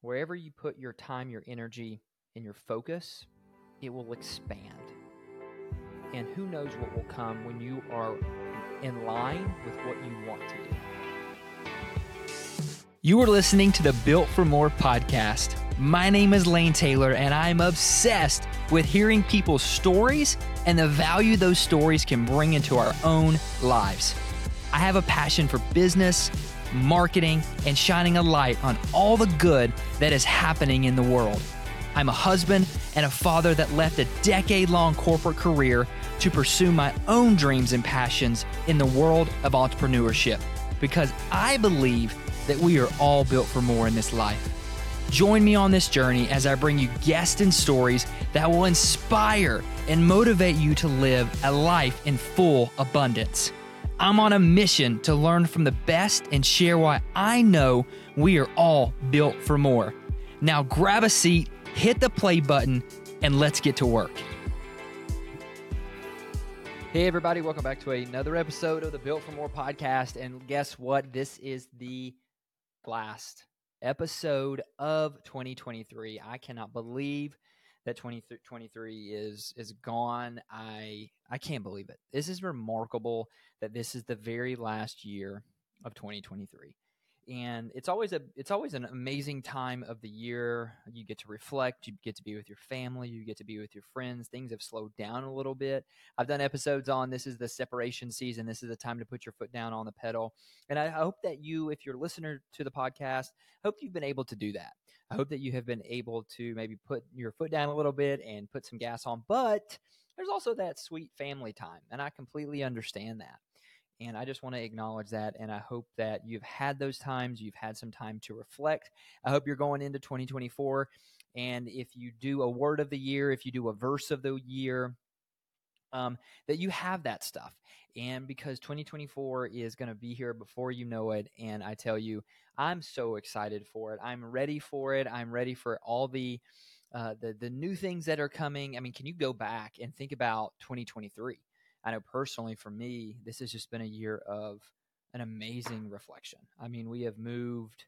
Wherever you put your time, your energy, and your focus, it will expand. And who knows what will come when you are in line with what you want to do. You are listening to the Built for More podcast. My name is Lane Taylor, and I'm obsessed with hearing people's stories and the value those stories can bring into our own lives. I have a passion for business, marketing, and shining a light on all the good that is happening in the world. I'm a husband and a father that left a decade-long corporate career to pursue my own dreams and passions in the world of entrepreneurship, because I believe that we are all built for more in this life. Join me on this journey as I bring you guests and stories that will inspire and motivate you to live a life in full abundance. I'm on a mission to learn from the best and share why I know we are all built for more. Now grab a seat, hit the play button, and let's get to work. Hey everybody, welcome back to another episode of the Built for More podcast. And guess what? This is the last episode of 2023. I cannot believe that 2023 is gone. I can't believe it. This is remarkable that this is the very last year of 2023. And it's always an amazing time of the year. You get to reflect, you get to be with your family, you get to be with your friends. Things have slowed down a little bit. I've done episodes on this is the separation season. This is the time to put your foot down on the pedal. And I hope that you, if you're a listener to the podcast, hope you've been able to do that. I hope that you have been able to maybe put your foot down a little bit and put some gas on. But there's also that sweet family time, and I completely understand that. And I just want to acknowledge that, and I hope that you've had those times, you've had some time to reflect. I hope you're going into 2024, and if you do a word of the year, if you do a verse of the year, that you have that stuff. And because 2024 is going to be here before you know it, and I tell you, I'm so excited for it. I'm ready for it. I'm ready for all the new things that are coming. I mean, can you go back and think about 2023? I know personally for me, this has just been a year of an amazing reflection. I mean, we have moved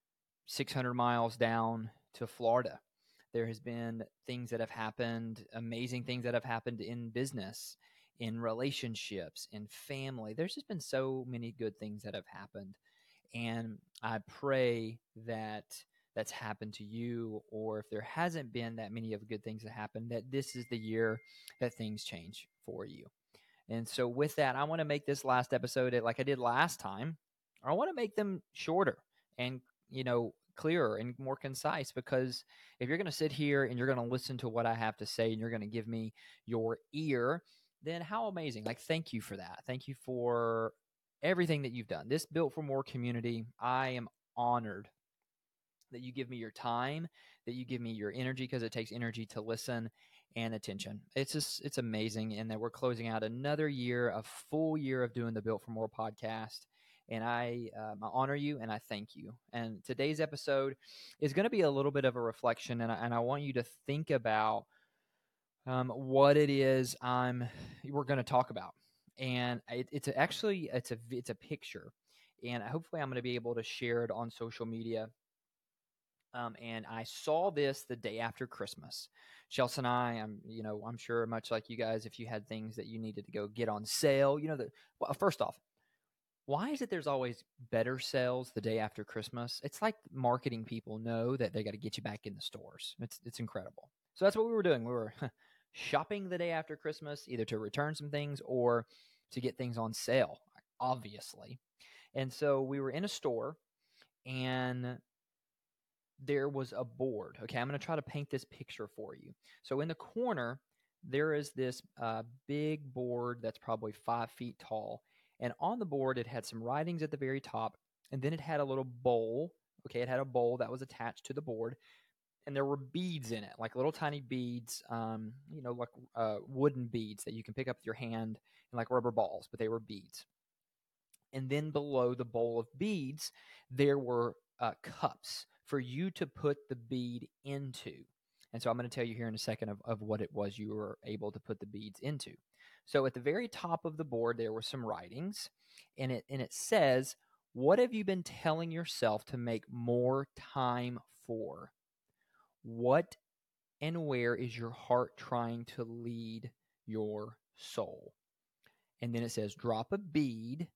600 miles down to Florida. There has been things that have happened, amazing things that have happened in business, in relationships, in family. There's just been so many good things that have happened. And I pray that that's happened to you, or if there hasn't been that many of good things that happen, that this is the year that things change for you. And so with that, I want to make this last episode like I did last time. I want to make them shorter and, clearer and more concise, because if you're going to sit here and you're going to listen to what I have to say and you're going to give me your ear, then how amazing. Like, thank you for that. Thank you for everything that you've done. This Built for More community, I am honored that you give me your time, that you give me your energy, because it takes energy to listen and attention. It's amazing. And that we're closing out another year, a full year of doing the Built for More podcast. And I honor you and I thank you. And today's episode is going to be a little bit of a reflection. And I want you to think about what it is we're going to talk about. And it's a picture. And hopefully I'm going to be able to share it on social media. And I saw this the day after Christmas. Chelsea and I, I'm sure much like you guys, if you had things that you needed to go get on sale, first off, why is it there's always better sales the day after Christmas? It's like marketing people know that they got to get you back in the stores. It's incredible. So that's what we were doing. We were shopping the day after Christmas, either to return some things or to get things on sale, obviously. And so we were in a store, and there was a board. Okay, I'm going to try to paint this picture for you. So in the corner, there is this big board that's probably 5 feet tall. And on the board, it had some writings at the very top. And then it had a little bowl. Okay, it had a bowl that was attached to the board. And there were beads in it, like little tiny beads, like wooden beads that you can pick up with your hand, and like rubber balls, but they were beads. And then below the bowl of beads, there were cups for you to put the bead into. And so I'm going to tell you here in a second of what it was you were able to put the beads into. So at the very top of the board, there were some writings, and it says, What have you been telling yourself to make more time for? What and where is your heart trying to lead your soul? And then it says, drop a bead,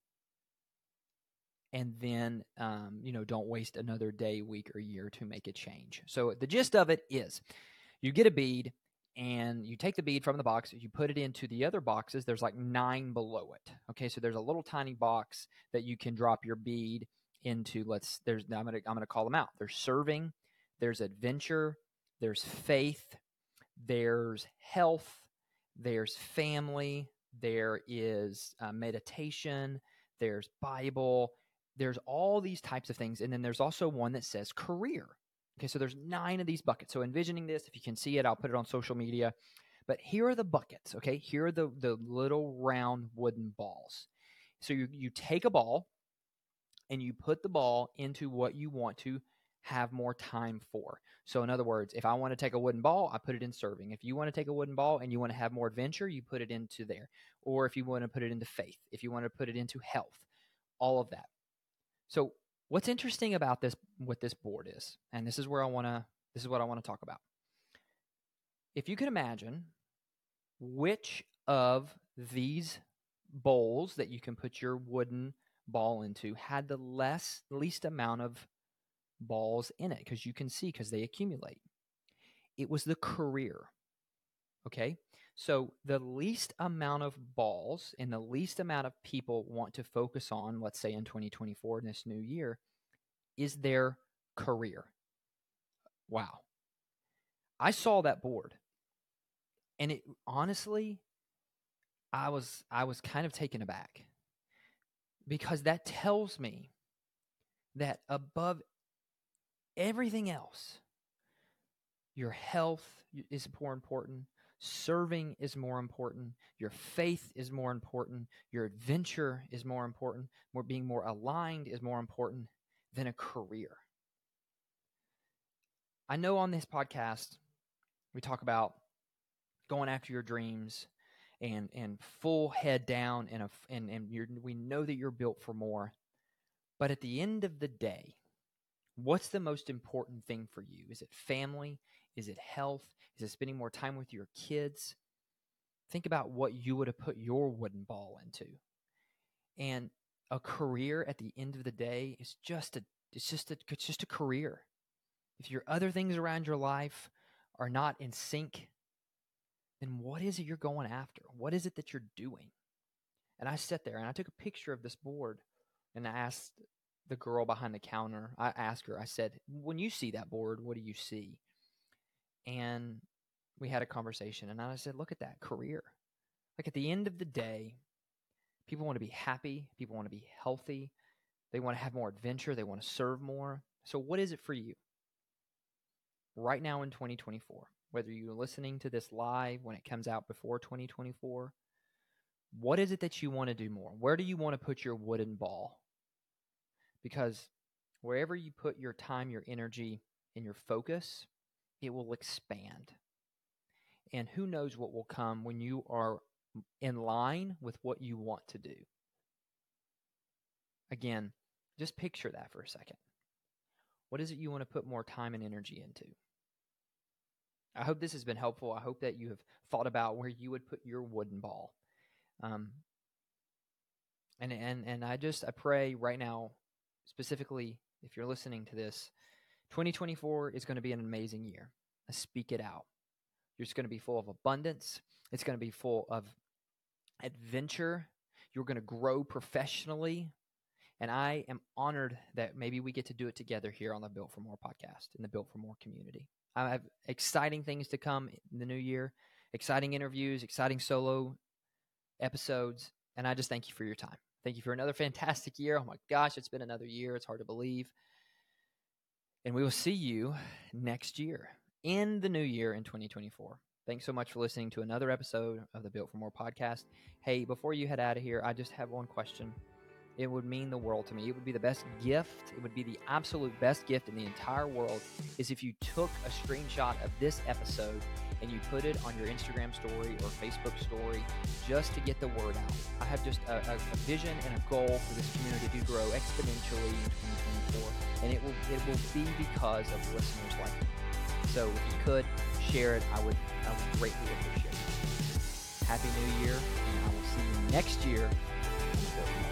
and then, don't waste another day, week, or year to make a change. So the gist of it is you get a bead, and you take the bead from the box, you put it into the other boxes. There's like 9 below it. Okay, so there's a little tiny box that you can drop your bead into. I'm gonna call them out. There's serving, there's adventure, there's faith, there's health, there's family, there is meditation, there's Bible, there's all these types of things. And then there's also one that says career. Okay, so there's 9 of these buckets. So envisioning this, if you can see it, I'll put it on social media. But here are the buckets, okay? Here are the little round wooden balls. So you take a ball and you put the ball into what you want to have more time for. So in other words, if I want to take a wooden ball, I put it in serving. If you want to take a wooden ball and you want to have more adventure, you put it into there. Or if you want to put it into faith, if you want to put it into health, all of that. So what's interesting about what this board is, and this is what I want to talk about. If you can imagine which of these bowls that you can put your wooden ball into had the least amount of balls in it, because they accumulate. It was the career. Okay, so the least amount of balls and the least amount of people want to focus on, let's say in 2024, in this new year, is their career. Wow. I saw that board, and it honestly, I was kind of taken aback, because that tells me that above everything else, your health is more important, serving is more important, your faith is more important, your adventure is more important, being more aligned is more important than a career. I know on this podcast, we talk about going after your dreams and full head down, and we know that you're built for more. But at the end of the day, what's the most important thing for you? Is it family? Is it health? Is it spending more time with your kids? Think about what you would have put your wooden ball into. And a career at the end of the day is just a career. If your other things around your life are not in sync, then what is it you're going after? What is it that you're doing? And I sat there and I took a picture of this board, and I asked the girl behind the counter, I asked her, I said, when you see that board, what do you see? And we had a conversation, and I said, look at that career. Like, at the end of the day, people want to be happy. People want to be healthy. They want to have more adventure. They want to serve more. So what is it for you right now in 2024? Whether you're listening to this live, when it comes out before 2024, what is it that you want to do more? Where do you want to put your wooden ball? Because wherever you put your time, your energy, and your focus, it will expand. And who knows what will come when you are in line with what you want to do. Again, just picture that for a second. What is it you want to put more time and energy into? I hope this has been helpful. I hope that you have thought about where you would put your wooden ball. And I pray right now, specifically, if you're listening to this, 2024 is going to be an amazing year. I speak it out. It's going to be full of abundance. It's going to be full of adventure. You're going to grow professionally. And I am honored that maybe we get to do it together here on the Built for More podcast, in the Built for More community. I have exciting things to come in the new year, exciting interviews, exciting solo episodes. And I just thank you for your time. Thank you for another fantastic year. Oh my gosh, it's been another year. It's hard to believe. And we will see you next year, in the new year, in 2024. Thanks so much for listening to another episode of the Built for More podcast. Hey, before you head out of here, I just have one question. It would mean the world to me. It would be the best gift. It would be the absolute best gift in the entire world is if you took a screenshot of this episode and you put it on your Instagram story or Facebook story just to get the word out. I have just a vision and a goal for this community to grow exponentially in 2024, and it will be because of listeners like you. So if you could share it, I would greatly appreciate it. Happy New Year, and I will see you next year.